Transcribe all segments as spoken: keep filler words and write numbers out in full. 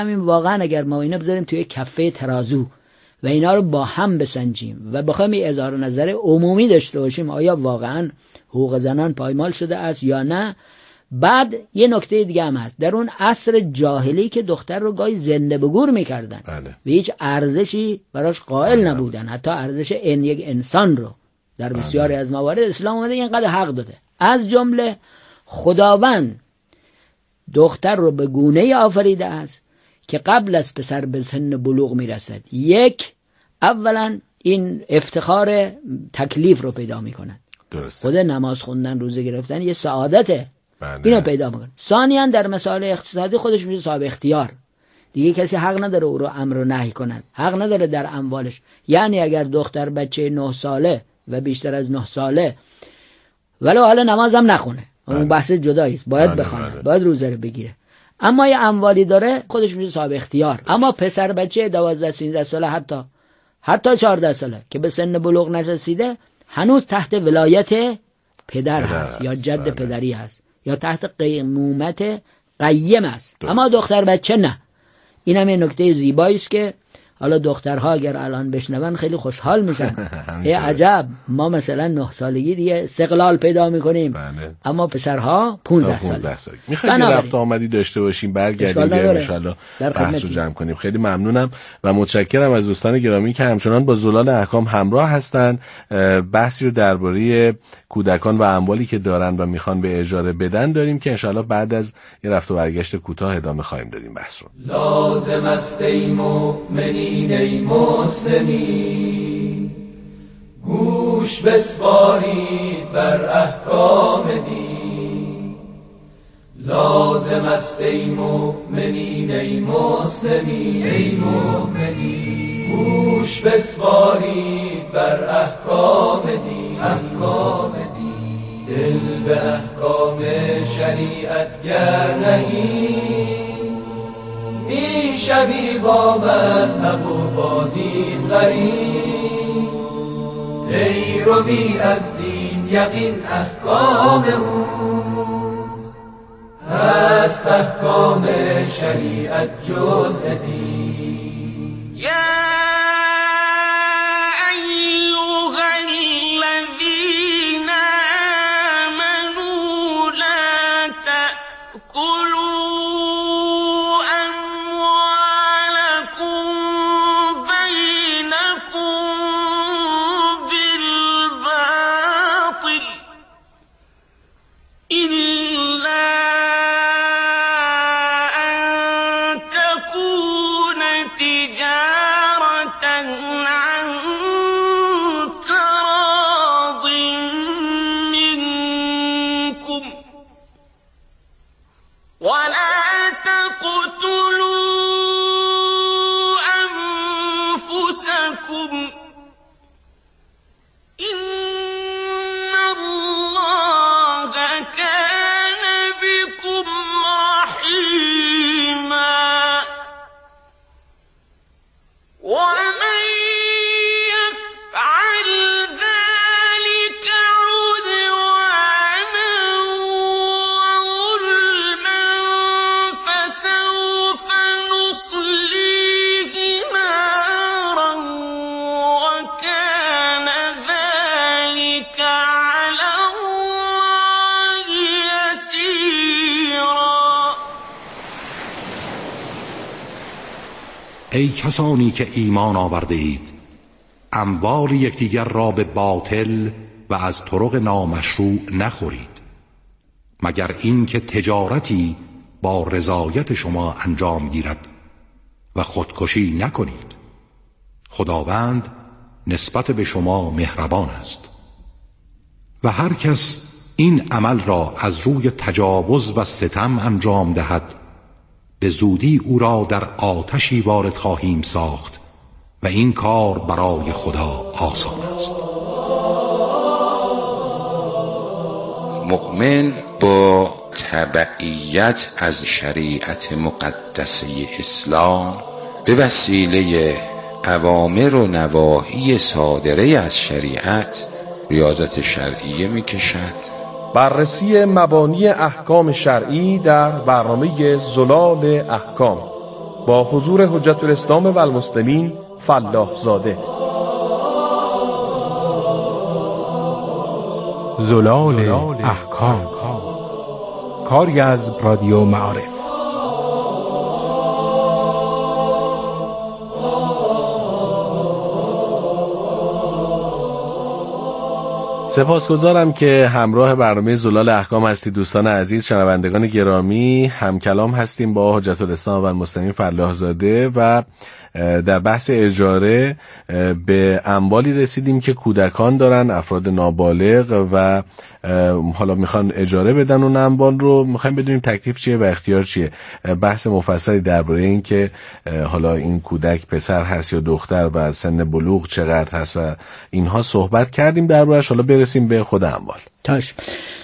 همین واقعا اگر ما اینا بذاریم توی کفه ترازو و اینا رو با هم بسنجیم و بخوایم یه اظهار نظر عمومی داشته باشیم آیا واقعا حقوق زنان پایمال شده است یا نه. بعد یه نکته دیگه هم هست، در اون عصر جاهلی که دختر رو گاهی زنده به گور میکردن بله. و هیچ ارزشی براش قائل نبودن، حتی ارزش این یک انسان رو در بسیاری از موارد اسلام اومده اینقدر حق داده. از جمله خداوند دختر رو به گونه‌ای آفریده است که قبل از پسر به سن بلوغ میرسد، یک اولا این افتخار تکلیف رو پیدا میکنن، درسته. خود نماز خوندن، روزه گرفتن یه سعادته، بله. اینو پیدا میکنه. ثانیاً در مسائل اقتصادی خودش میشه صاحب اختیار، دیگه کسی حق نداره او رو امر و نهی کند، حق نداره در اموالش. یعنی اگر دختر بچه نه ساله و بیشتر از نه ساله ولو حالا نماز هم نخونه، اون بحث جدایی است، باید بله بخونه، بله. باید روزه رو بگیره، اما یه اموالی داره خودش میشه صاحب اختیار. اما پسر بچه دوازده سیزده ساله حتی حتی چهارده ساله که به سن بلوغ نرسیده هنوز تحت ولایت پدر, پدر هست, هست یا جد بله. پدری هست یا تحت قیمومت قیم است. درست. اما دختر بچه نه. این هم یه نکته زیبایی است که حالا دخترها اگر الان بشنون خیلی خوشحال میشن. ای عجب، ما مثلا نه سالگی دیگه استقلال پیدا میکنیم، بله. اما پسرها پانزده ساله. میخوایم یه رفت آمدی داشته باشیم، برگردیم بیایم ان شاءالله بحث رو جمع کنیم. خیلی ممنونم و متشکرم از دوستان گرامی که همچنان با زلال احکام همراه هستن. بحثی رو درباره کودکان و اموالی که دارن و میخوان به اجاره بدن داریم که ان شاءالله بعد از یه رفت و برگشت کوتاه ادامه خواهیم دادیم بحث رو. لازم است ای مؤمنین ای مسلمین، گوش بسپارید بر احکام دین. لازم است ای مؤمنین ای مسلمین ای مؤمنین، گوش بسپارید بر احکام دین احکام دین. دل به احکام شریعت گر نهید، می شوی با مذهب و با دین غریب. ای روی از دین یقین احکام اوست، هست احکام شریعت جز دین. ای کسانی که ایمان آورده اید، اموال یکدیگر را به باطل و از طرق نامشروع نخورید، مگر این که تجارتی با رضایت شما انجام گیرد و خودکشی نکنید. خداوند نسبت به شما مهربان است. و هر کس این عمل را از روی تجاوز و ستم انجام دهد، به زودی او را در آتشی وارد خواهیم ساخت و این کار برای خدا آسان است. مؤمن با تبعیت از شریعت مقدسه اسلام به وسیله اوامر و نواهی صادره از شریعت ریاضت شرعیه می کشد. بررسی مبانی احکام شرعی در برنامه زلال احکام. با حضور حجت الاسلام و المسلمین فلاح زاده. زلال احکام، کاری از رادیو معارف. سپاسگزارم که همراه برنامه زلال احکام هستید دوستان عزیز. شنوندگان گرامی، هم کلام هستیم با حجت الاسلام و المسلمین فلاح زاده و در بحث اجاره به اموالی رسیدیم که کودکان دارن، افراد نابالغ، و حالا میخوان اجاره بدن اون اموال رو. میخوایم بدونیم تکلیف چیه و اختیار چیه. بحث مفصلی درباره این که حالا این کودک پسر هست یا دختر و سن بلوغ چقدر هست و اینها صحبت کردیم درباره‌اش. حالا برسیم به خود اموال. تاش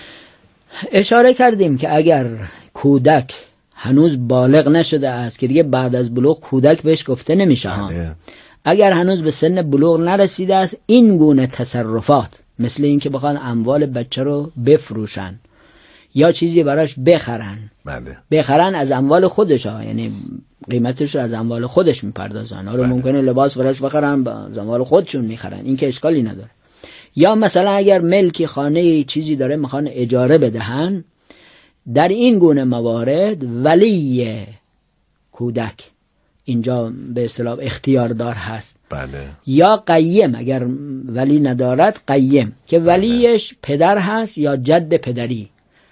اشاره کردیم که اگر کودک هنوز بالغ نشده است، که دیگه بعد از بلوغ کودک بهش گفته نمیشه ها، اگر هنوز به سن بلوغ نرسیده است، این گونه تصرفات مثل این که بخوان اموال بچه رو بفروشن یا چیزی براش بخرن بله. بخرن از اموال خودش ها، یعنی قیمتش رو از اموال خودش میپردازن. حالا ممکنه لباس براش بخرن، از اموال خودشون میخرن، این که اشکالی نداره. یا مثلا اگر ملکی خانه چیزی داره میخوان اجاره بدهن، در این گونه موارد ولی کودک اینجا به اصطلاح اختیاردار هست. بله. یا قیم، اگر ولی ندارد قیم، که ولیش بله. پدر هست یا جد پدری.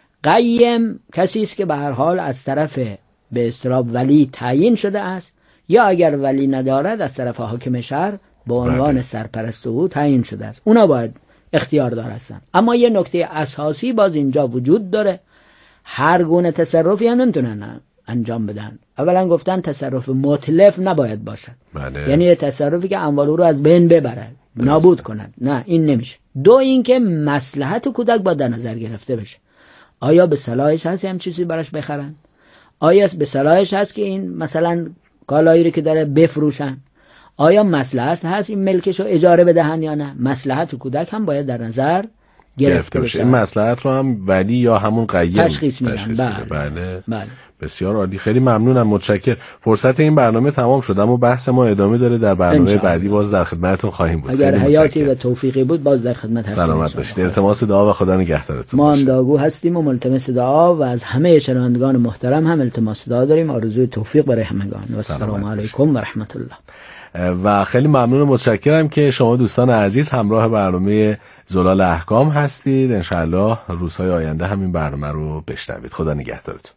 قیم کسی است که به هر حال از طرف به اصطلاح ولی تعیین شده است، یا اگر ولی ندارد از طرف حاکم شهر به عنوان بله. سرپرست او تعیین شده است. اونا باید اختیاردار هستن. اما یه نکته اساسی باز اینجا وجود داره، هر گونه تصرفی هم نمیتونن انجام بدن. اولا گفتن تصرف متلف نباید باشد، بله. یعنی تصرفی که اموال رو از بین ببرد، نابود کند، نه این نمیشه. دو اینکه مصلحت کودک باید در نظر گرفته بشه. آیا به صلاحش هست هم چیزی براش بخرن؟ آیا به صلاحش هست که این مثلا کالایی رو که داره بفروشن؟ آیا مصلحت هست این ملکش رو اجاره بدهن یا نه؟ مصلحت کودک هم باید در نظر گرفته بشه. این مصلحت رو هم ولی یا همون قیم تشخیص میدن. بله. بله. بله. بسیار عالی، خیلی ممنونم، متشکرم. فرصت این برنامه تمام شد، اما بحث ما ادامه داره. در برنامه بعدی باز در خدمتتون خواهیم بود. اگر حیاتی و توفیقی بود باز در خدمت هستیم. سلامت باشید. التماس دعا و خدا نگهدارتون. ما هم دعاگو هستیم و ملتمس دعا و از همه شنوندگان محترم هم التماس دعا داریم. آرزوی توفیق برای همگان و السلام علیکم و رحمت الله. و خیلی ممنون و متشکرم که شما دوستان عزیز همراه برنامه زلال احکام هستید. انشاءالله روزهای آینده همین برنامه رو بشنوید. خدا نگهدارتون.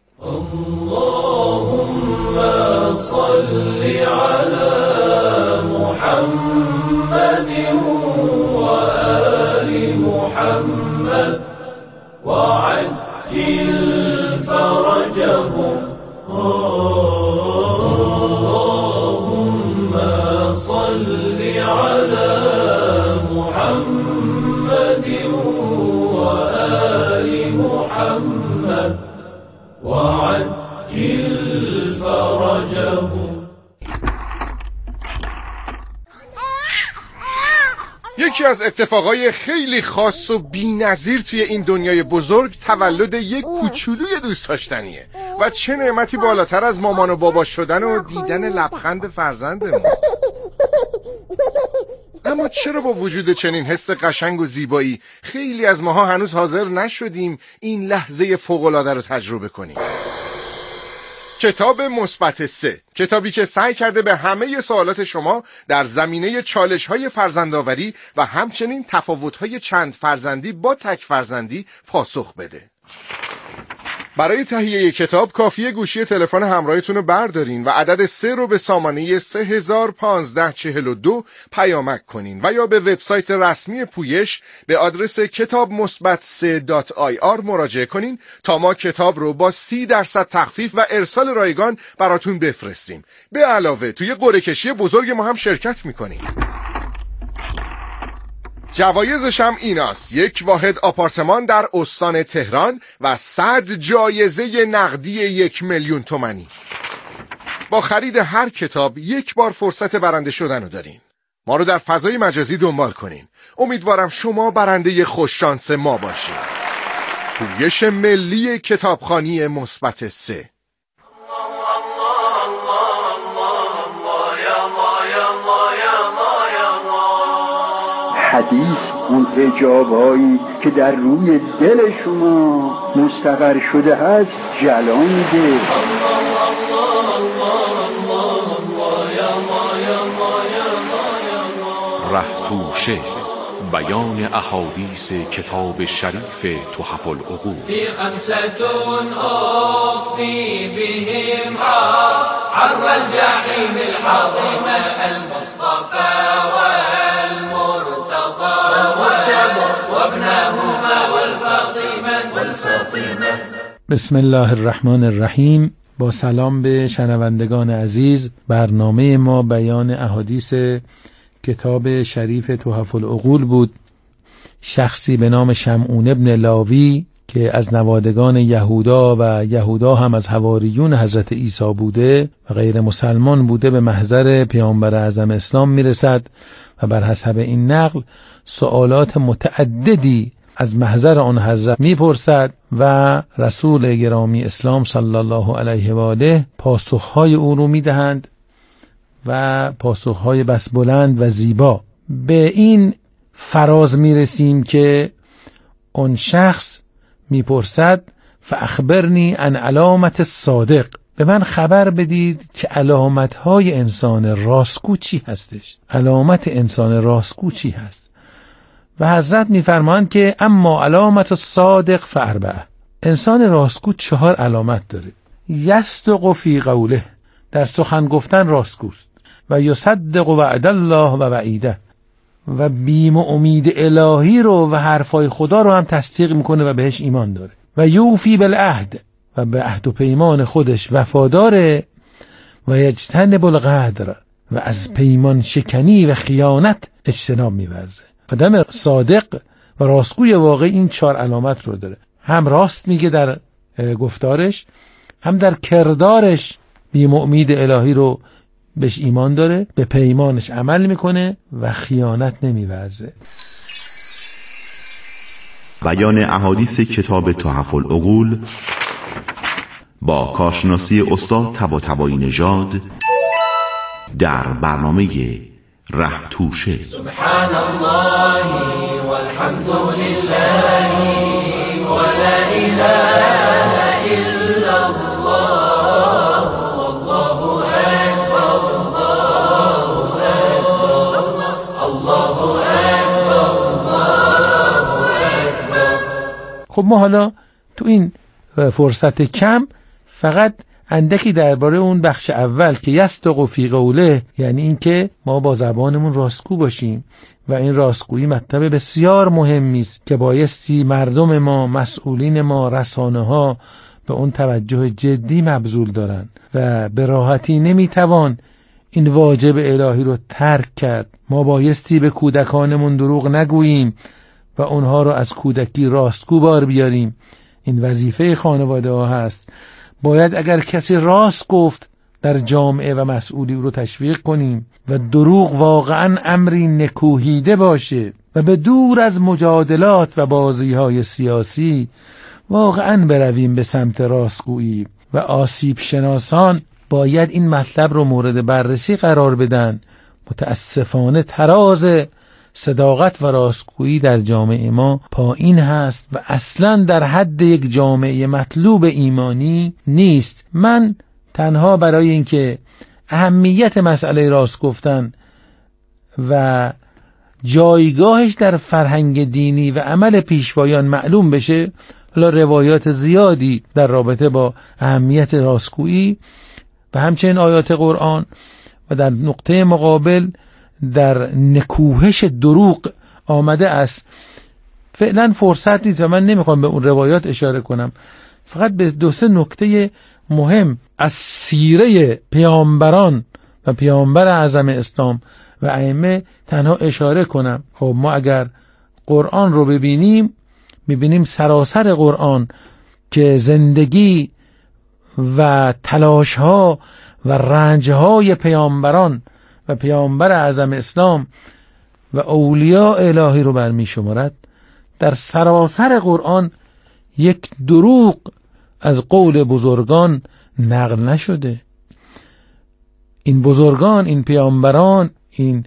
اللهم صل على محمد و آل محمد و عجل فرجهم. اللهم صل على محمد و آل محمد وعجل فرجه. یکی از اتفاقای خیلی خاص و بی‌نظیر توی این دنیای بزرگ تولد یک کوچولوی دوست داشتنیه و چه نعمتی بالاتر از مامان و بابا شدن و دیدن لبخند فرزندمون. اما چرا با وجود چنین حس قشنگ و زیبایی خیلی از ماها هنوز حاضر نشدیم این لحظه فوق‌العاده رو تجربه کنیم؟ کتاب مثبت سه، کتابی که سعی کرده به همه سوالات شما در زمینه چالش‌های فرزندآوری و همچنین تفاوت‌های چند فرزندی با تک فرزندی پاسخ بده. برای تهیه کتاب کافیه گوشی تلفن همراهتون رو بردارین و عدد سه رو به سامانه سه هزار و پانزده چهل و دو پیامک کنین و یا به وبسایت رسمی پویش به آدرس کتاب مثبت سه دات آی آر مراجعه کنین تا ما کتاب رو با سی درصد تخفیف و ارسال رایگان براتون بفرستیم. به علاوه توی قرعه کشی بزرگ ما هم شرکت میکنین. جوایزش هم ایناست: یک واحد آپارتمان در استان تهران و صد جایزه نقدی یک میلیون تومانی. با خرید هر کتاب یک بار فرصت برنده شدن رو دارین. ما رو در فضای مجازی دنبال کنین. امیدوارم شما برنده خوششانس ما باشید. پویش ملی کتابخوانی مثبت سه. حدیث اون اعجابایی که در روی دل شما مستقر شده هست جلا میده. رهتوشه، بیان احادیث کتاب شریف تحف العقول. في خمسة أطفي بهم حر الجحيم الحظيمة المصطفى والمرتضى وابنهما والفاطمة والفاطمة. بسم الله الرحمن الرحیم. با سلام به شنوندگان عزیز، برنامه ما بیان احادیث کتاب شریف تحف العقول بود. شخصی به نام شمعون ابن لاوی که از نوادگان یهودا و یهودا هم از حواریون حضرت عیسی بوده و غیر مسلمان بوده، به محضر پیامبر اعظم اسلام میرسد و بر حسب این نقل سوالات متعددی از محضر آن حضرت میپرسد و رسول گرامی اسلام صلی الله علیه و آله پاسخهای او رو میدهند و پاسخهای بس بلند و زیبا. به این فراز میرسیم که اون شخص میپرسد فاخبرنی عن علامت الصادق، به من خبر بدید که علامتهای انسان راستگو چی هستش، علامت انسان راستگو چی هست. و حضرت میفرمایند که اما علامت الصادق فاربعه، انسان راستگو چهار علامت داره. یصدق فی قوله، در سخن گفتن راستگوست، و یصدق وعد الله و وعیده، و بیم و امید الهی رو و حرفای خدا رو هم تصدیق میکنه و بهش ایمان داره. و یوفی بالعهد، و به عهد و پیمان خودش وفاداره. و یجتنب الغدر، و از پیمان شکنی و خیانت اجتناب میورزه. آدم صادق و راستگوی واقعی این چهار علامت رو داره، هم راست میگه در گفتارش، هم در کردارش بیم و امید الهی رو بهش ایمان داره، به پیمانش عمل میکنه و خیانت نمیورزه. بیان احادیث کتاب تحف العقول با کارشناسی استاد طباطبایی نژاد در برنامه رهتوشه. سبحان الله والحمد لله ولا اله الا الله والله اکبر الله اکبر الله اکبر الله اکبر. خب ما حالا تو این فرصت کم فقط اندکی درباره اون بخش اول که یصدق فی قوله، یعنی این که ما با زبانمون راستگو باشیم و این راستگویی مطلب بسیار مهمی است که بایستی مردم ما، مسئولین ما، رسانه ها به اون توجه جدی مبذول دارن و به راحتی نمیتوان این واجب الهی رو ترک کرد. ما بایستی به کودکانمون دروغ نگوییم و اونها رو از کودکی راستگو بار بیاریم. این وظیفه خانواده ها هست. باید اگر کسی راست گفت در جامعه و مسئولی او رو تشویق کنیم و دروغ واقعا امری نکوهیده باشه و به دور از مجادلات و بازی‌های سیاسی واقعا برویم به سمت راستگویی. و آسیب شناسان باید این مطلب رو مورد بررسی قرار بدن. متاسفانه تراز صداقت و راستگویی در جامعه ما پایین هست و اصلا در حد یک جامعه مطلوب ایمانی نیست. من تنها برای اینکه اهمیت مسئله راست گفتن و جایگاهش در فرهنگ دینی و عمل پیشوایان معلوم بشه، حالا روایات زیادی در رابطه با اهمیت راستگویی و همچنین آیات قرآن و در نقطه مقابل در نکوهش دروغ آمده است. فعلا فرصت نیست و من نمیخوام به اون روایات اشاره کنم، فقط به دو سه نکته مهم از سیره پیامبران و پیامبر اعظم اسلام و ائمه تنها اشاره کنم. خب ما اگر قرآن رو ببینیم، میبینیم سراسر قرآن که زندگی و تلاش‌ها و رنج‌های پیامبران و پیامبر اعظم اسلام و اولیاء الهی رو برمی شمارد. در سراسر قرآن یک دروغ از قول بزرگان نقل نشده. این بزرگان، این پیامبران، این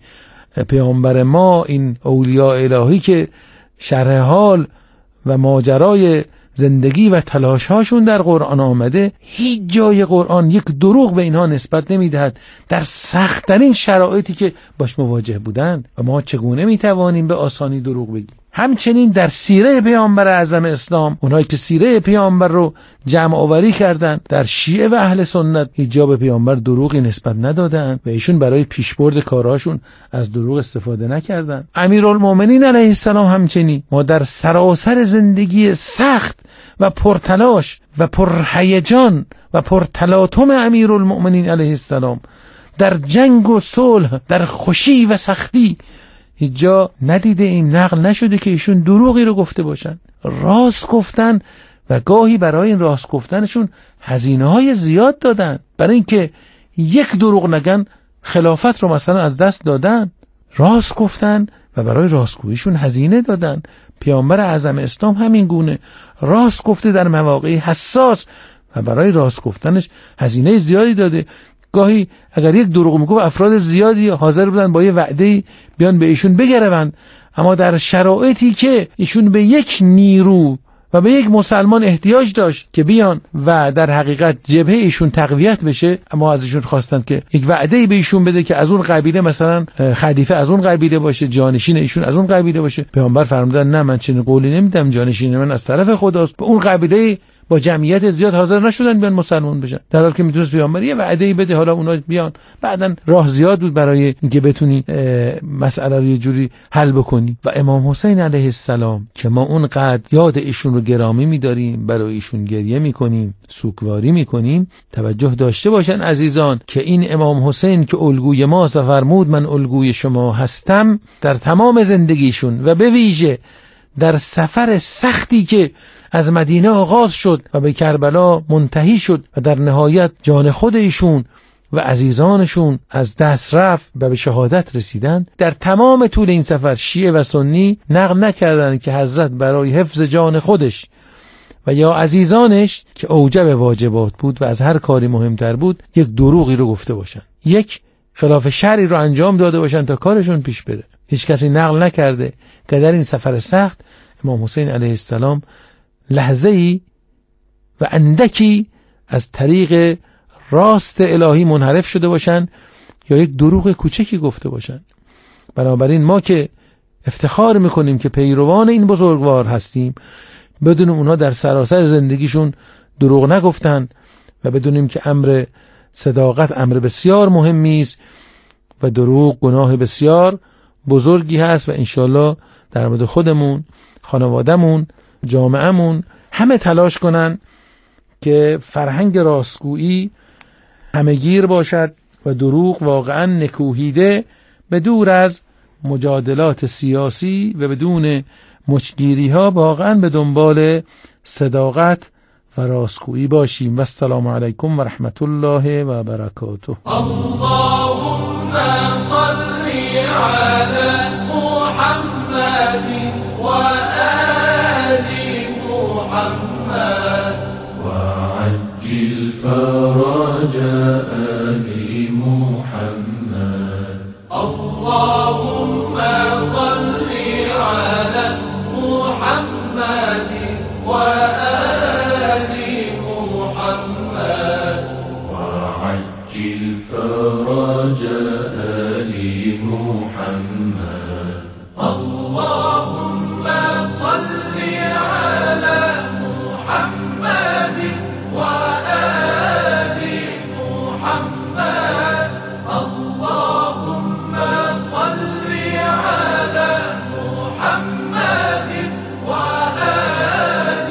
پیامبر ما، این اولیاء الهی که شرح حال و ماجرای زندگی و تلاش‌هاشون در قرآن آمده، هیچ جای قرآن یک دروغ به اینها نسبت نمیدهد در سخت‌ترین شرایطی که باش مواجه بودند. و ما چگونه میتوانیم به آسانی دروغ بگیم؟ همچنین در سیره پیامبر اعظم اسلام، اونایی که سیره پیامبر رو جمع آوری کردن، در شیعه و اهل سنت هیچ جا به پیامبر دروغی نسبت ندادن و ایشون برای پیشبرد کارهاشون از دروغ استفاده نکردن. امیرالمومنین علیه السلام همچنین، ما در سراسر زندگی سخت و پرتلاش و پرهیجان و پرتلاطم امیرالمومنین علیه السلام، در جنگ و صلح، در خوشی و سختی، هیچ جا ندیده این نقل نشده که ایشون دروغی رو گفته باشن. راست گفتن و گاهی برای این راست گفتنشون هزینه های زیاد دادن. برای اینکه یک دروغ نگن خلافت رو مثلا از دست دادن. راست گفتن و برای راستگوییشون هزینه دادن. پیامبر اعظم اسلام همین گونه راست گفته در مواقع حساس و برای راست گفتنش هزینه زیادی داده. گاهی اگر یک دروغ میگفت افراد زیادی حاضر بودن با یه وعده بیان به ایشون بگروند، اما در شرایطی که ایشون به یک نیرو و به یک مسلمان احتیاج داشت که بیان و در حقیقت جبهه ایشون تقویت بشه، اما از ایشون خواستند که یک وعده به ایشون بده که از اون قبیله مثلا خلیفه از اون قبیله باشه، جانشین ایشون از اون قبیله باشه. پیامبر فرمودن نه، من چنین قولی نمیدم، جانشین من از طرف خداست. به اون قبیله با جمعیت زیاد حاضر نشدن بیان مسلمان بشن، در حالی که میتونست پیامبر یه وعده‌ای بده حالا اونا بیان. بعدن راه زیاد بود برای اینکه بتونی مسئله رو یه جوری حل بکنی. و امام حسین علیه السلام که ما اونقدر یاد ایشون رو گرامی می‌داریم، برای ایشون گریه می‌کنیم، سوگواری می‌کنیم، توجه داشته باشن عزیزان که این امام حسین که الگوی ماست و فرمود من الگوی شما هستم، در تمام زندگیشون و به ویژه در سفر سختی که از مدینه آغاز شد و به کربلا منتهی شد و در نهایت جان خود ایشون و عزیزانشون از دست رفت و به شهادت رسیدند، در تمام طول این سفر شیعه و سنی نقل نکردند که حضرت برای حفظ جان خودش و یا عزیزانش که اوجب واجبات بود و از هر کاری مهمتر بود یک دروغی رو گفته باشن، یک خلاف شرعی رو انجام داده باشن تا کارشون پیش بره. هیچ کسی نقل نکرده که در این سفر سخت امام حسین علیه السلام لحظه‌ای و اندکی از طریق راست الهی منحرف شده باشند یا یک دروغ کوچکی گفته باشند. بنابراین ما که افتخار میکنیم که پیروان این بزرگوار هستیم، بدونیم اونا در سراسر زندگیشون دروغ نگفتند و بدونیم که امر صداقت امر بسیار مهمی است و دروغ گناه بسیار بزرگی هست و انشالله در مورد خودمون، خانوادهمون، جامعهمون همه تلاش کنن که فرهنگ راستگویی همه‌گیر باشد و دروغ واقعا نکوهیده، به دور از مجادلات سیاسی و بدون مچگیری ها واقعا به دنبال صداقت و راستگویی باشیم. و السلام علیکم و رحمت الله و برکاته. اللهم صل علی محمد و آل محمد و عجل فرج آل محمد. اللهم صل علی محمد و آل محمد و عجل فرج آل محمد. اللهم صل على محمد و آل محمد. اللهم صل على محمد و آل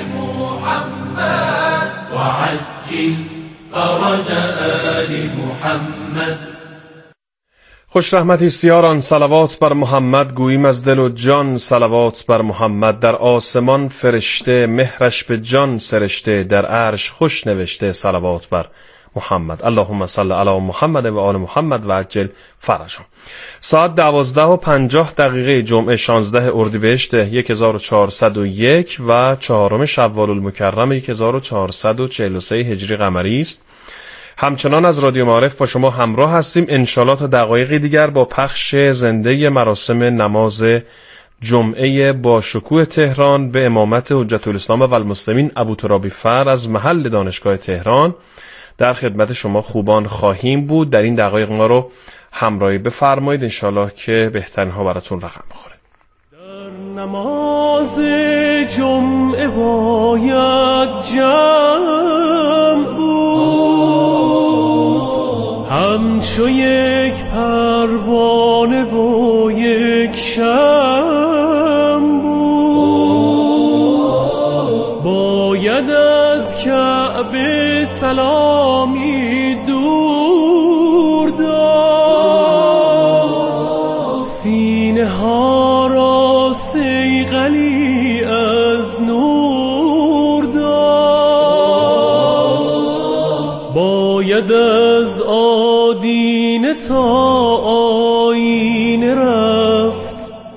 محمد و عجل فرج آل محمد. خوش رحمتی استیاران، صلوات بر محمد گوییم از دل و جان، صلوات بر محمد. در آسمان فرشته، مهرش به جان سرشته، در عرش خوش نوشته، صلوات بر محمد. اللهم صل علی محمد و آل محمد و عجل فرجهم. ساعت دوازده و پنجاه دقیقه جمعه شانزده اردیبهشت هزار و چهارصد و یک و چهارم شوال المکرم هزار و چهارصد و چهل و سه هجری قمری است. همچنان از رادیو معارف با شما همراه هستیم. انشالله تا دقایقی دیگر با پخش زنده مراسم نماز جمعه با شکوه تهران به امامت حجت الاسلام و المسلمین ابوترابی فر از محل دانشگاه تهران در خدمت شما خوبان خواهیم بود. در این دقایق ما رو همراهی بفرمایید، انشالله که بهترین ها براتون رقم بخوره. در نماز جمعه باید جمع بود، همچو یک پروانه و یک شمع بود. باید از کعبه سلامی دور داد، سینه ها را صیقلی از نور داد. باید از آدینه تا آینه رفت،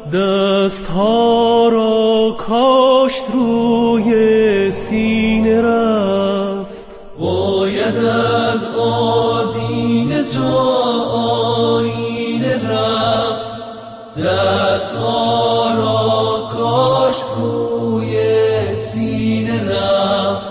دستها را کاشت روی سینه رفت. باید از آدینه تا آینه رفت، دستها را کاشت روی سینه رفت.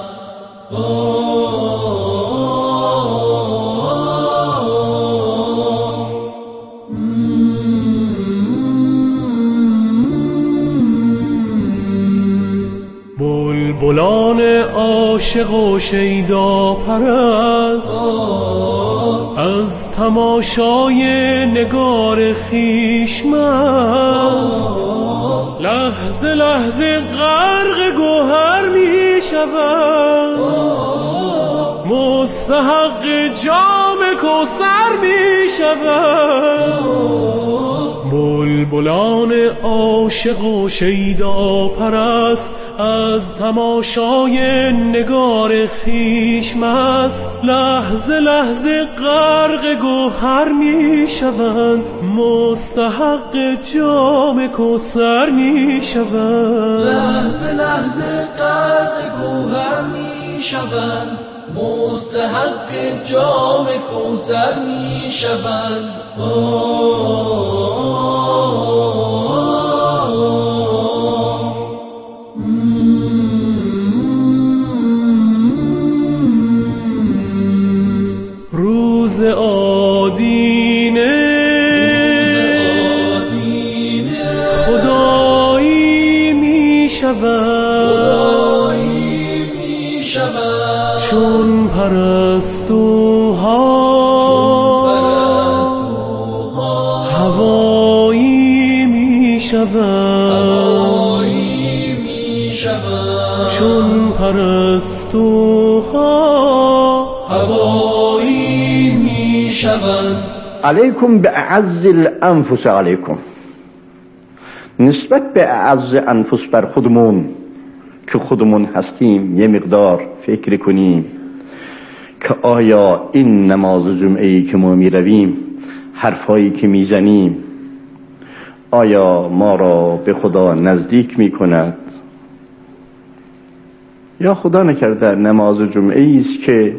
بلبلان عاشق و شیدا پرست از تماشای نگار خویش مست، لحظه لحظه غرق گوهر می شود، مستحق جام کوثر می شود. بلبلان عاشق و شیدا پرست از تماشای نگار خویش مست، لحظه لحظه غرق گوهر می شوند، مستحق جام کوثر می شوند. لحظه لحظه غرق گوهر می شوند، مستحق جام کوثر می شوند. روز آدینه خدایی می شود، چون پرستوها هوایی می شود، چون پرستوها هوایی می شود. علیکم به اعز الانفس علیکم، نسبت به اعز انفس بر خودمون که خودمون هستیم یه مقدار فکر کنیم که آیا این نماز جمعه‌ای که ما می رویم، حرفایی که می زنیم، آیا ما را به خدا نزدیک می کند یا خدا نکرده نماز جمعه‌ای است که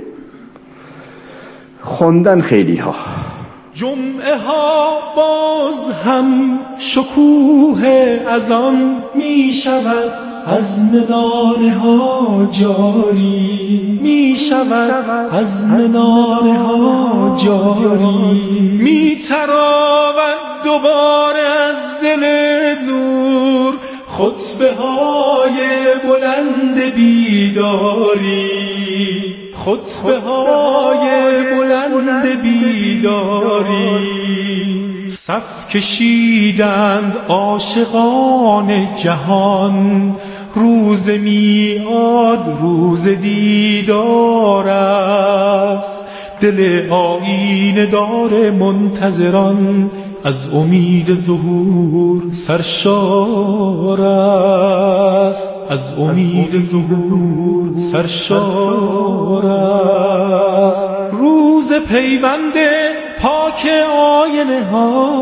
خوندن خیلی ها. جمعه ها باز هم شکوه از آن می شود، از مناره ها جاری می شود، از مناره ها جاری می تراود دوباره از دل نور خطبه های بلند بیداری، خطبه های بلند بیداری. صف کشیدند عاشقان جهان، روز میعاد روز دیدار است، دل آیینه دار منتظران از امید ظهور سرشار است، از امید ظهور سرشار است. روز پیوند پاک آینه ها،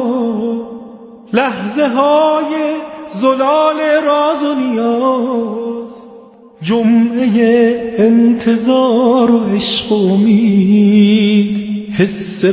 لحظه های زلال راز و نیاز، جمعه انتظار و عشق و امید، حس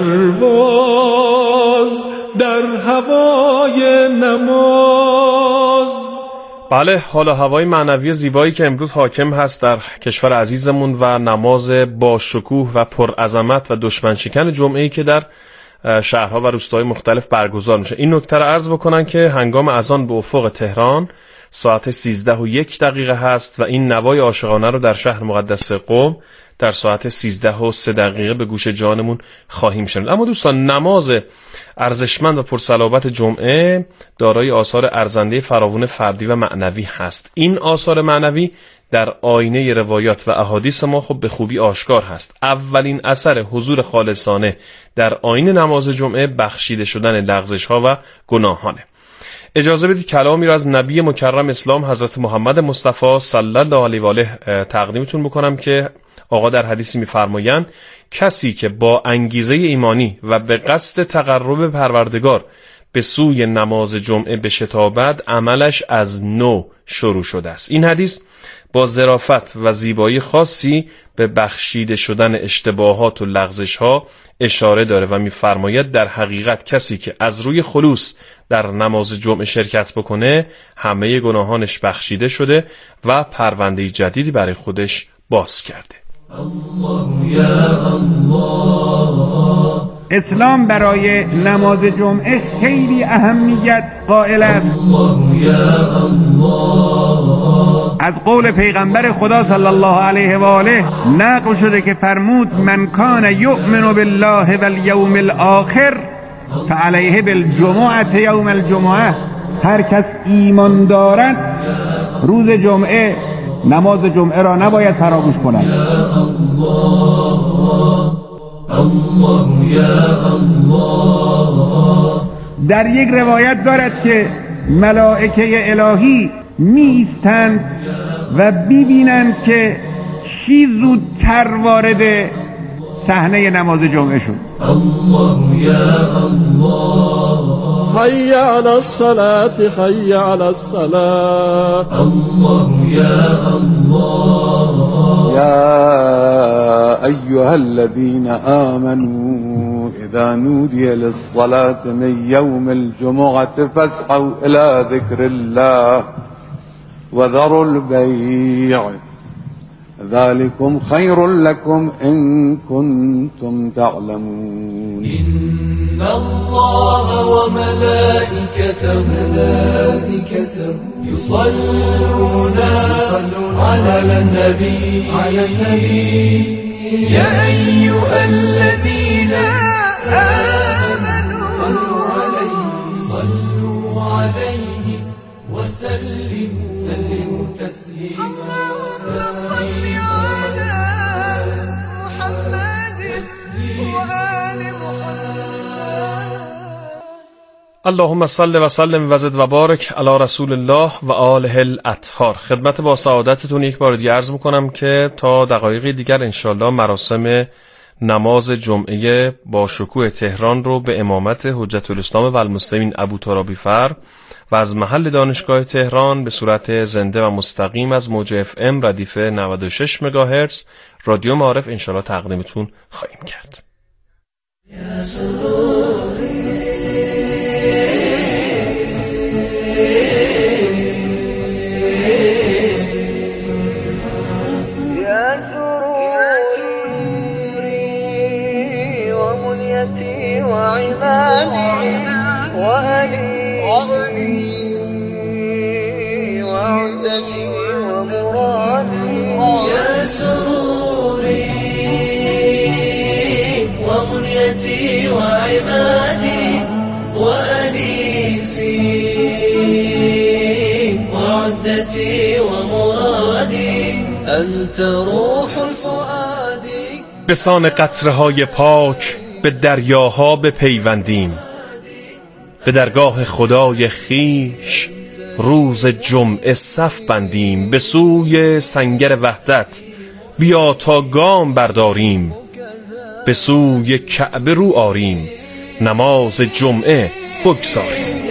پرواز در هوای نماز. بله، حال و هوای معنوی زیبایی که امروز حاکم هست در کشور عزیزمون و نماز با شکوه و پرعظمت و دشمن شکن جمعه‌ای که در شهرها و روستاهای مختلف برگزار میشه. این نکته رو عرض بکنن که هنگام اذان به افق تهران ساعت سیزده و یک دقیقه هست و این نوای عاشقانه رو در شهر مقدس قم در ساعت سیزده و سه دقیقه به گوش جانمون خواهیم شنید. اما دوستان، نماز ارزشمند و پرصلابت جمعه دارای آثار ارزنده فراوان فردی و معنوی هست. این آثار معنوی در آینه روایات و احادیث ما خب به خوبی آشکار هست. اولین اثر حضور خالصانه در آینه نماز جمعه بخشیده شدن لغزش‌ها و گناهانه. اجازه بدید کلامی را از نبی مکرم اسلام حضرت محمد مصطفی صلی الله علیه و آله تقدیمتون بکنم که آقا در حدیثی می‌فرمایند کسی که با انگیزه ایمانی و به قصد تقرب پروردگار به سوی نماز جمعه بشتابد، عملش از نو شروع شده است. این حدیث با ظرافت و زیبایی خاصی به بخشیده شدن اشتباهات و لغزش‌ها اشاره داره و می‌فرماید در حقیقت کسی که از روی خلوص در نماز جمعه شرکت بکنه، همه گناهانش بخشیده شده و پرونده جدیدی برای خودش باز کرده. الله یا الله. اسلام برای نماز جمعه خیلی اهمیت قائل است. الله یا الله. از قول پیغمبر خدا صلی الله علیه و آله نقل شده که فرمود من کان یؤمن بالله والیوم الاخر فعلیه بالجمعه یوم الجمعه. هر کس ایمان دارد روز جمعه نماز جمعه را نباید فراموش کند. در یک روایت دارد که ملائکه الهی میستند و ببینند که چی زودتر وارد صحنه نماز جمعه شد. الله یا الله. حی علی الصلاة حی علی الصلاة. الله یا الله. یا ایها الذین آمنوا اذا نودی للصلاة من یوم الجمعة فاسعوا الى ذکر الله وذروا البیع ذلكم خير لكم إن كنتم تعلمون. إن الله وملائكته ملائكته يصلون على النبي على النبي يا أيها الذين آمنوا صلوا عليه صلوا عليه وسلموا سلموا تسليما. اللهم صل و سلم و زد و بارک علی رسول الله و آله الاطهار. خدمت با سعادتتون یک بار دیگه عرض میکنم که تا دقایق دیگر انشالله مراسم نماز جمعه با شکوه تهران رو به امامت حجت الاسلام و المسلمین ابوترابی فر و از محل دانشگاه تهران به صورت زنده و مستقیم از موج اف ام ردیف نود و شش مگاهرتز رادیو معارف انشالله تقدیمتون خواهیم کرد. یا سروری یا سروری و منیتی و عبادی و علی وعزتي ومرادي يا سروري ومنيتي وعبادي وأنيسي وعدتي ومرادي أنت روح الفؤاد. بسان قطره‌های پاک به دریاها بپیوندیم، به درگاه خدای خیش روز جمعه صف بندیم، به سوی سنگر وحدت بیا تا گام برداریم، به سوی کعبه رو آریم، نماز جمعه بگذاریم.